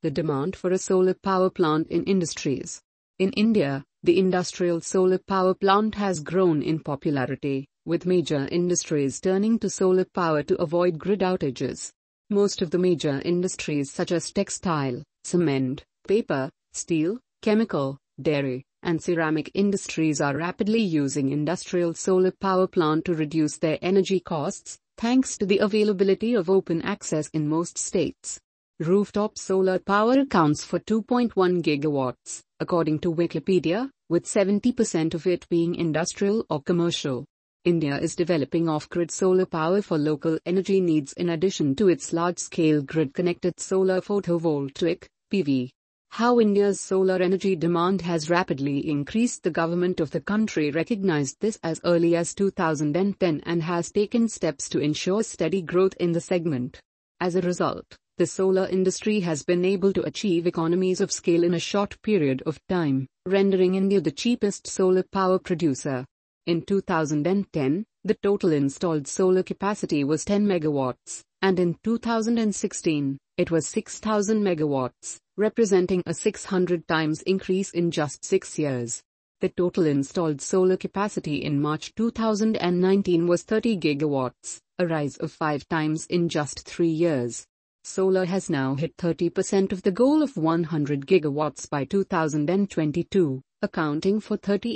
The demand for a solar power plant in industries. In India, the industrial solar power plant has grown in popularity, with major industries turning to solar power to avoid grid outages. Most of the major industries such as textile, cement, paper, steel, chemical, dairy, and ceramic industries are rapidly using industrial solar power plant to reduce their energy costs, thanks to the availability of open access in most states. Rooftop solar power accounts for 2.1 gigawatts, according to Wikipedia, with 70% of it being industrial or commercial. India is developing off-grid solar power for local energy needs in addition to its large-scale grid-connected solar photovoltaic (PV). How India's solar energy demand has rapidly increased. The government of the country recognized this as early as 2010 and has taken steps to ensure steady growth in the segment. As a result, the solar industry has been able to achieve economies of scale in a short period of time, rendering India the cheapest solar power producer. In 2010, the total installed solar capacity was 10 megawatts, and in 2016, it was 6,000 megawatts, representing a 600 times increase in just 6 years. The total installed solar capacity in March 2019 was 30 gigawatts, a rise of 5 times in just 3 years. Solar has now hit 30% of the goal of 100 gigawatts by 2022, accounting for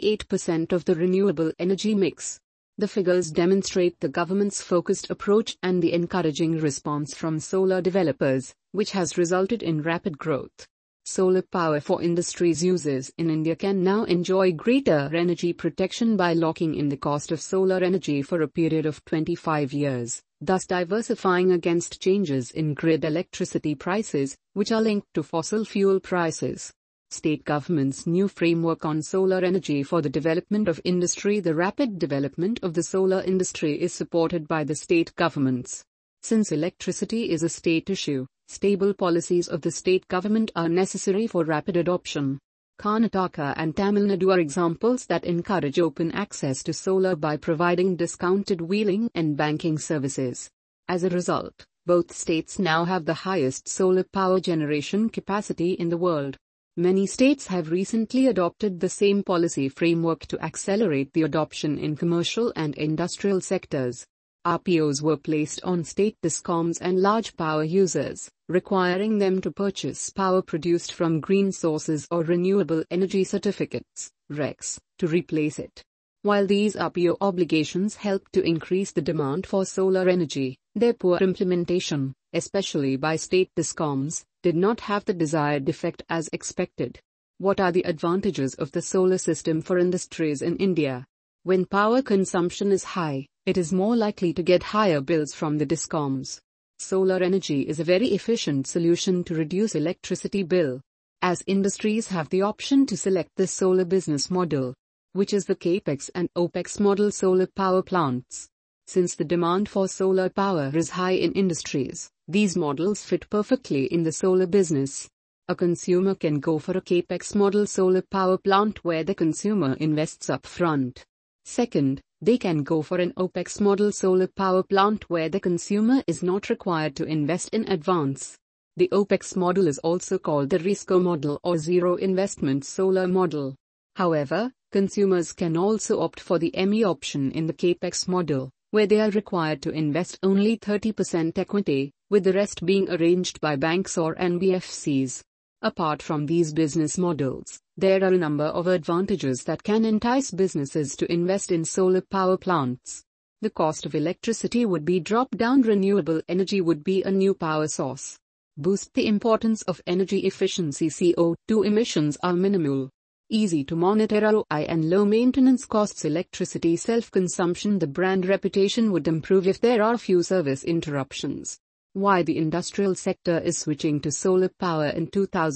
38% of the renewable energy mix. The figures demonstrate the government's focused approach and the encouraging response from solar developers, which has resulted in rapid growth. Solar power for industries users in India can now enjoy greater energy protection by locking in the cost of solar energy for a period of 25 years, thus diversifying against changes in grid electricity prices, which are linked to fossil fuel prices. State government's new framework on solar energy for the development of industry. The rapid development of the solar industry is supported by the state governments. Since electricity is a state issue, stable policies of the state government are necessary for rapid adoption. Karnataka and Tamil Nadu are examples that encourage open access to solar by providing discounted wheeling and banking services. As a result, both states now have the highest solar power generation capacity in the world. Many states have recently adopted the same policy framework to accelerate the adoption in commercial and industrial sectors. RPOs were placed on state discoms and large power users, requiring them to purchase power produced from green sources or renewable energy certificates, RECs, to replace it. While these RPO obligations help to increase the demand for solar energy, their poor implementation, especially by state discoms, did not have the desired effect as expected. What are the advantages of the solar system for industries in India? When power consumption is high, it is more likely to get higher bills from the discoms. Solar energy is a very efficient solution to reduce electricity bill, as industries have the option to select the solar business model, which is the CAPEX and OPEX model solar power plants. Since the demand for solar power is high in industries, these models fit perfectly in the solar business. A consumer can go for a CAPEX model solar power plant where the consumer invests upfront. Second, they can go for an OPEX model solar power plant where the consumer is not required to invest in advance. The OPEX model is also called the RISCO model or zero investment solar model. However, consumers can also opt for the ME option in the CAPEX model, where they are required to invest only 30% equity, with the rest being arranged by banks or NBFCs. Apart from these business models, there are a number of advantages that can entice businesses to invest in solar power plants. The cost of electricity would be dropped down. Renewable energy would be a new power source. Boost the importance of energy efficiency. CO2 emissions are minimal. Easy to monitor ROI and low maintenance costs. Electricity self-consumption. The brand reputation would improve if there are few service interruptions. Why the industrial sector is switching to solar power in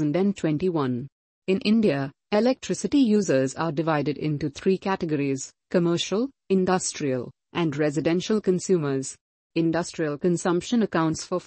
2021. In India, electricity users are divided into 3 categories: commercial, industrial, and residential consumers. Industrial consumption accounts for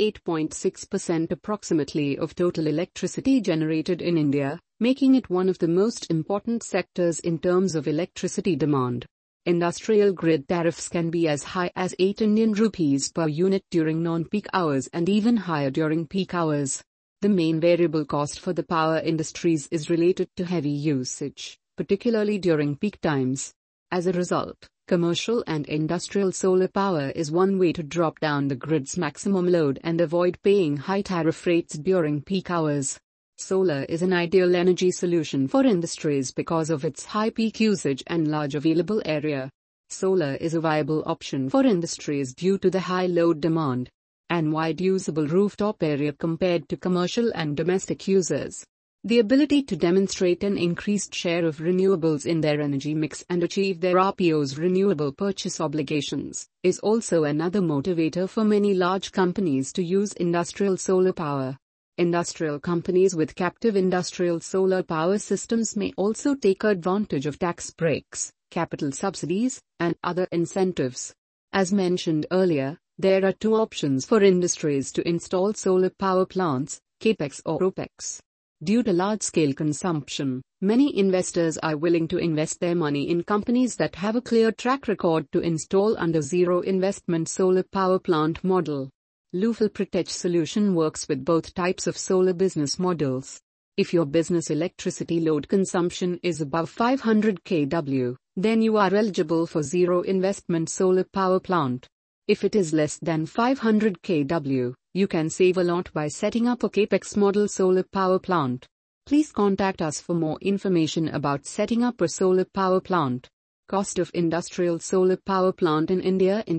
48.6% approximately of total electricity generated in India, making it one of the most important sectors in terms of electricity demand. Industrial grid tariffs can be as high as 8 Indian rupees per unit during non-peak hours and even higher during peak hours. The The main variable cost for the power industries is related to heavy usage, particularly during peak times. As a result, commercial and industrial solar power is one way to drop down the grid's maximum load and avoid paying high tariff rates during peak hours. Solar is an ideal energy solution for industries because of its high peak usage and large available area. Solar is a viable option for industries due to the high load demand and wide usable rooftop area compared to commercial and domestic users. The ability to demonstrate an increased share of renewables in their energy mix and achieve their RPO's renewable purchase obligations is also another motivator for many large companies to use industrial solar power. Industrial companies with captive industrial solar power systems may also take advantage of tax breaks, capital subsidies, and other incentives. As mentioned earlier, there are two options for industries to install solar power plants, CAPEX or OPEX. Due to large-scale consumption, many investors are willing to invest their money in companies that have a clear track record to install under zero-investment solar power plant model. Lufel Protech solution works with both types of solar business models. If your business electricity load consumption is above 500 kW, then you are eligible for zero-investment solar power plant. If it is less than 500 kW, you can save a lot by setting up a CAPEX model solar power plant. Please contact us for more information about setting up a solar power plant. Cost of industrial solar power plant in India in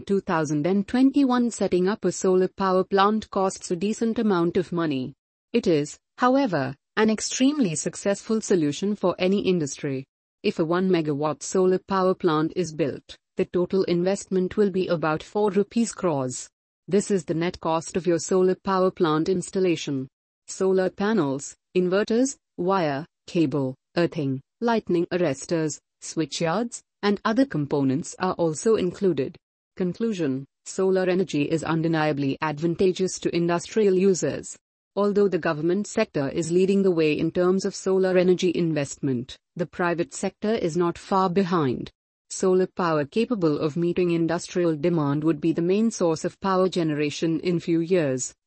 2021. Setting up a solar power plant costs a decent amount of money. It is, however, an extremely successful solution for any industry. If a 1 megawatt solar power plant is built, the total investment will be about 4 rupees crores. This is the net cost of your solar power plant installation. Solar panels, inverters, wire, cable, earthing, lightning arresters, switchyards, and other components are also included. Conclusion: solar energy is undeniably advantageous to industrial users. Although the government sector is leading the way in terms of solar energy investment, the private sector is not far behind. Solar power capable of meeting industrial demand would be the main source of power generation in few years.